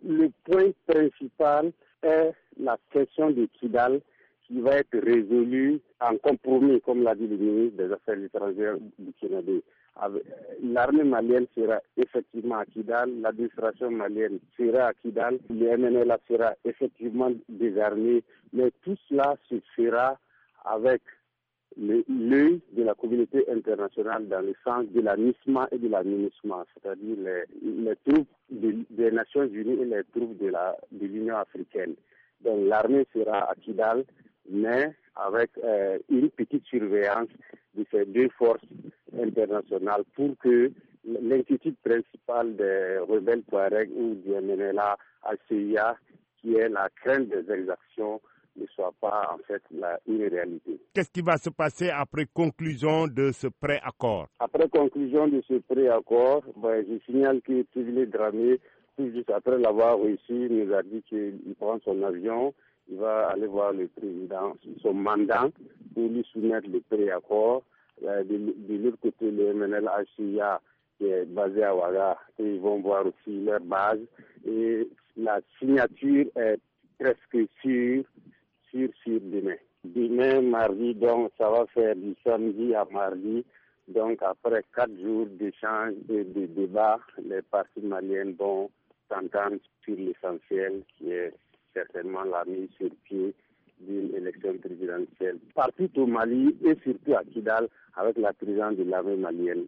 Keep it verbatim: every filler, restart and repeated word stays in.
le point principal est la question de Kidal qui va être résolue en compromis, comme l'a dit le ministre des Affaires étrangères du Canada. L'armée malienne sera effectivement à Kidal, l'administration malienne sera à Kidal, le M N L A sera effectivement désarmé, mais tout cela se fera avec l'œil de la communauté internationale dans le sens de la MISMA et de la MINUSMA, c'est-à-dire les, les troupes de, des Nations Unies et les troupes de la de l'Union africaine. Donc l'armée sera à Kidal, mais avec euh, une petite surveillance de ces deux forces internationales pour que l'inquiétude principale des rebelles Touareg ou du M N L A, Al C I A, qui est la crainte des exactions, ne soit pas en fait la, une réalité. Qu'est-ce qui va se passer après conclusion de ce pré-accord? Après conclusion de ce pré-accord, ben, je signale que Tibili Dramé, tout juste après l'avoir reçu, nous a dit qu'il prend son avion, il va aller voir le président, son mandat, pour lui soumettre le pré-accord. De, de l'autre côté, le M N L H C I A qui est basé à Ouaga, et ils vont voir aussi leur base. Et la signature est presque sûre, sûre, sûre demain. Demain, mardi, donc ça va faire du samedi à mardi. Donc après quatre jours d'échanges et de débats, les parties maliennes vont s'entendre sur l'essentiel qui est certainement la mise sur pied d'une élection présidentielle partout au Mali et surtout à Kidal avec la présence de l'armée malienne.